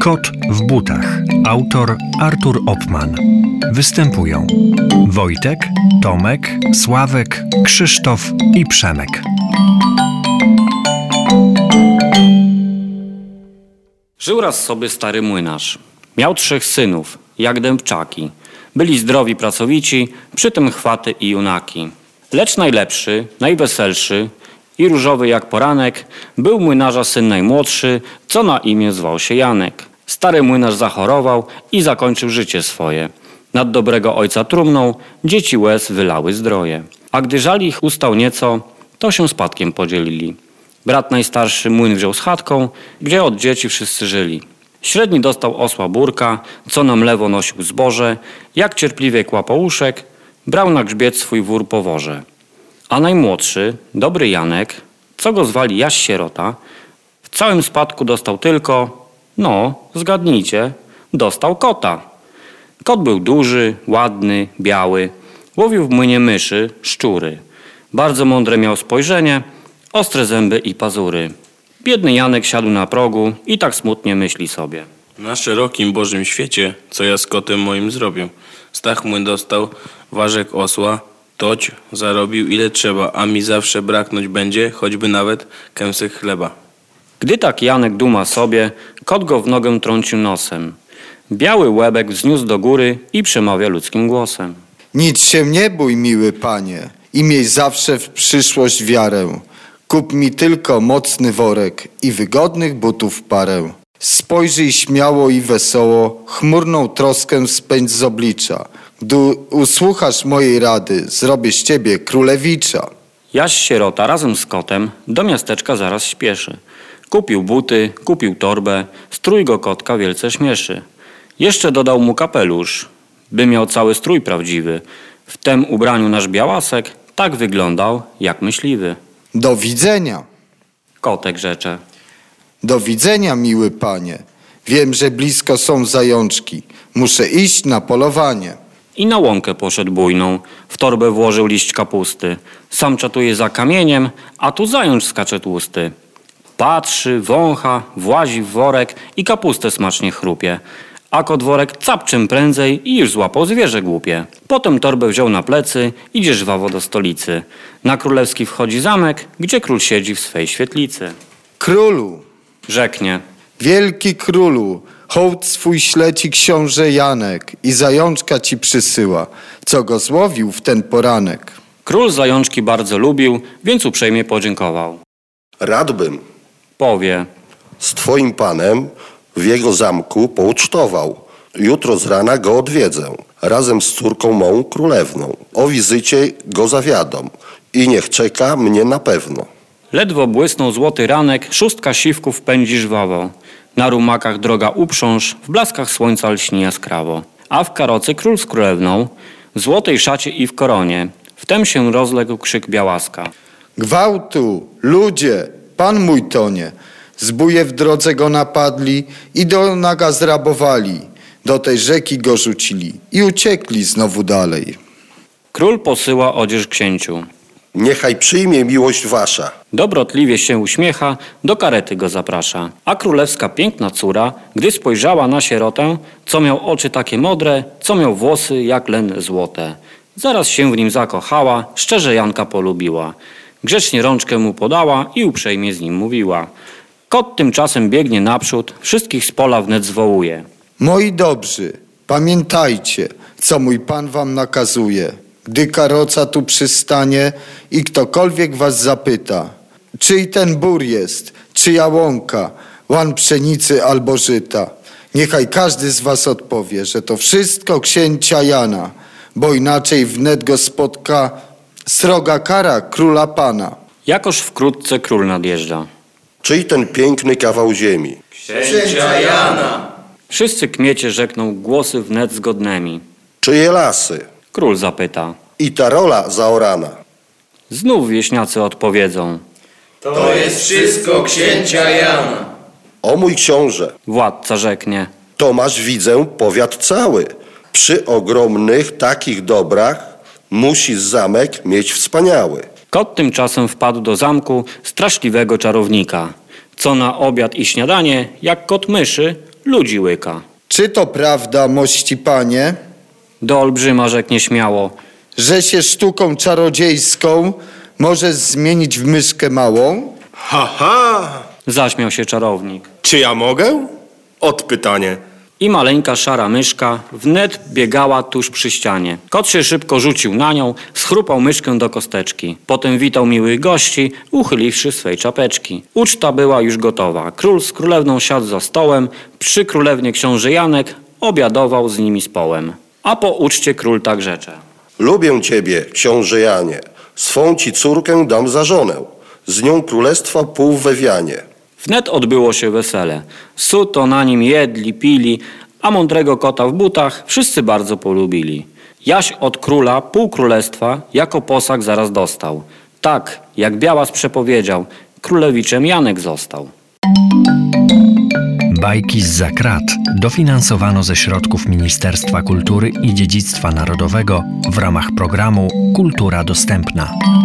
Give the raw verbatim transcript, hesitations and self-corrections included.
Kot w butach. Autor Artur Oppmann. Występują Wojtek, Tomek, Sławek, Krzysztof i Przemek. Żył raz sobie stary młynarz. Miał trzech synów, jak dębczaki. Byli zdrowi, pracowici, przy tym chwaty i junaki. Lecz najlepszy, najweselszy i różowy jak poranek był młynarza syn najmłodszy, co na imię zwał się Janek. Stary młynarz zachorował i zakończył życie swoje. Nad dobrego ojca trumną dzieci łez wylały zdroje. A gdy żal ich ustał nieco, to się spadkiem podzielili. Brat najstarszy młyn wziął z chatką, gdzie od dzieci wszyscy żyli. Średni dostał osła Burka, co na mlewo nosił zboże, jak cierpliwie kłapouszek, brał na grzbiet swój wór po worze. A najmłodszy, dobry Janek, co go zwali Jaś Sierota, w całym spadku dostał tylko, no, zgadnijcie, dostał kota. Kot był duży, ładny, biały, łowił w młynie myszy, szczury. Bardzo mądre miał spojrzenie, ostre zęby i pazury. Biedny Janek siadł na progu i tak smutnie myśli sobie. Na szerokim Bożym świecie, co ja z kotem moim zrobię? Stach młyn dostał ważek osła, toć zarobił ile trzeba, a mi zawsze braknąć będzie, choćby nawet kęsek chleba. Gdy tak Janek duma sobie, kot go w nogę trącił nosem. Biały łebek wzniósł do góry i przemawia ludzkim głosem. Nic się nie bój, miły panie, i miej zawsze w przyszłość wiarę. Kup mi tylko mocny worek i wygodnych butów parę. Spojrzyj śmiało i wesoło, chmurną troskę spędź z oblicza. Gdy usłuchasz mojej rady, zrobię z ciebie królewicza. Jaś Sierota razem z kotem do miasteczka zaraz śpieszy. Kupił buty, kupił torbę, strój go kotka wielce śmieszy. Jeszcze dodał mu kapelusz, by miał cały strój prawdziwy. W tem ubraniu nasz białasek tak wyglądał jak myśliwy. Do widzenia. Kotek rzecze. Do widzenia, miły panie. Wiem, że blisko są zajączki. Muszę iść na polowanie. I na łąkę poszedł bujną. W torbę włożył liść kapusty. Sam czatuje za kamieniem, a tu zając skacze tłusty. Patrzy, wącha, włazi w worek i kapustę smacznie chrupie. A kot worek cap czym prędzej i już złapał zwierzę głupie. Potem torbę wziął na plecy, idzie żwawo do stolicy. Na królewski wchodzi zamek, gdzie król siedzi w swej świetlicy. Królu, Rzeknie. wielki królu, hołd swój śleci książę Janek i zajączka ci przysyła, co go złowił w ten poranek. Król zajączki bardzo lubił, więc uprzejmie podziękował. Radbym Powie. z twoim panem w jego zamku poucztował. Jutro z rana go odwiedzę, razem z córką mą królewną. O wizycie go zawiadom i niech czeka mnie na pewno. Ledwo błysnął złoty ranek, szóstka siwków pędzi żwawo. Na rumakach droga uprząż, w blaskach słońca lśni jaskrawo. A w karocy król z królewną, w złotej szacie i w koronie. Wtem się rozległ krzyk białaska. Gwałtu, ludzie, pan mój tonie. Zbóje w drodze go napadli i do naga zrabowali. Do tej rzeki go rzucili i uciekli znowu dalej. Król posyła odzież księciu. Niechaj przyjmie miłość wasza. Dobrotliwie się uśmiecha, do karety go zaprasza. A królewska piękna córa, gdy spojrzała na sierotę, co miał oczy takie modre, co miał włosy jak len złote. Zaraz się w nim zakochała, szczerze Janka polubiła. Grzecznie rączkę mu podała i uprzejmie z nim mówiła. Kot tymczasem biegnie naprzód, wszystkich z pola wnet zwołuje. Moi dobrzy, pamiętajcie, co mój pan wam nakazuje. Gdy karoca tu przystanie i ktokolwiek was zapyta, czyj ten bór jest, czyja łąka, łan pszenicy albo żyta, niechaj każdy z was odpowie, że to wszystko księcia Jana, bo inaczej wnet go spotka sroga kara króla pana. Jakoż wkrótce król nadjeżdża. Czyj ten piękny kawał ziemi? Księcia Jana! Wszyscy kmiecie rzekną głosy wnet zgodnymi. Czyje lasy? Król zapyta. I ta rola zaorana? Znów wieśniacy odpowiedzą. To jest wszystko księcia Jana. O mój książę, Władca rzeknie. to masz widzę powiat cały. Przy ogromnych takich dobrach musi zamek mieć wspaniały. Kot tymczasem wpadł do zamku straszliwego czarownika, co na obiad i śniadanie, jak kot myszy, ludzi łyka. Czy to prawda, mości panie, Do olbrzyma rzekł nieśmiało: że się sztuką czarodziejską możesz zmienić w myszkę małą? Ha, ha! Zaśmiał się czarownik. Czy ja mogę? Odpytanie. I maleńka szara myszka wnet biegała tuż przy ścianie. Kot się szybko rzucił na nią, schrupał myszkę do kosteczki. Potem witał miłych gości, uchyliwszy swej czapeczki. Uczta była już gotowa. Król z królewną siadł za stołem. Przy królewnie książę Janek obiadował z nimi z połem. A po uczcie król tak rzecze: Lubię ciebie, książę Janie, swą ci córkę dam za żonę, z nią królestwa pół we wianie. Wnet odbyło się wesele. Suto na nim jedli, pili, a mądrego kota w butach wszyscy bardzo polubili. Jaś od króla pół królestwa jako posag zaraz dostał. Tak, jak Białas przepowiedział, królewiczem Janek został. Bajki zza krat dofinansowano ze środków Ministerstwa Kultury i Dziedzictwa Narodowego w ramach programu Kultura Dostępna.